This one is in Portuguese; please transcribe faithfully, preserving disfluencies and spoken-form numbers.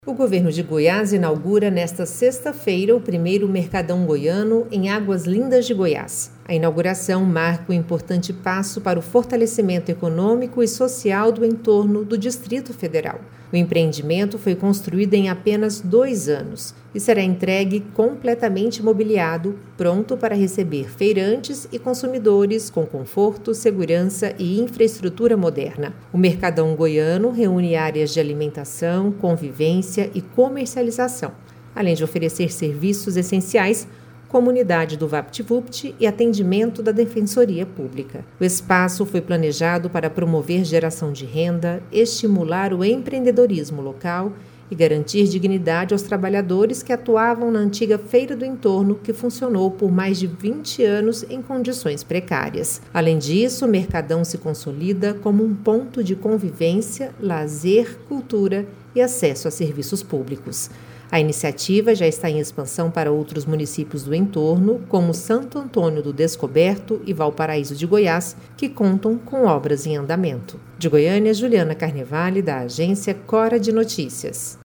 O governo de Goiás inaugura nesta sexta-feira o primeiro Mercadão Goiano em Águas Lindas de Goiás. A inauguração marca um importante passo para o fortalecimento econômico e social do entorno do Distrito Federal. O empreendimento foi construído em apenas dois anos e será entregue completamente mobiliado, pronto para receber feirantes e consumidores com conforto, segurança e infraestrutura moderna. O Mercadão Goiano reúne áreas de alimentação, convivência e comercialização, além de oferecer serviços essenciais como unidade do VaptVupt e atendimento da Defensoria Pública. O espaço foi planejado para promover geração de renda, estimular o empreendedorismo local e garantir dignidade aos trabalhadores que atuavam na antiga Feira do Entorno, que funcionou por mais de vinte anos em condições precárias. Além disso, o Mercadão se consolida como um ponto de convivência, lazer, cultura e acesso a serviços públicos. A iniciativa já está em expansão para outros municípios do entorno, como Santo Antônio do Descoberto e Valparaíso de Goiás, que contam com obras em andamento. De Goiânia, Juliana Carnevale, da agência Cora de Notícias.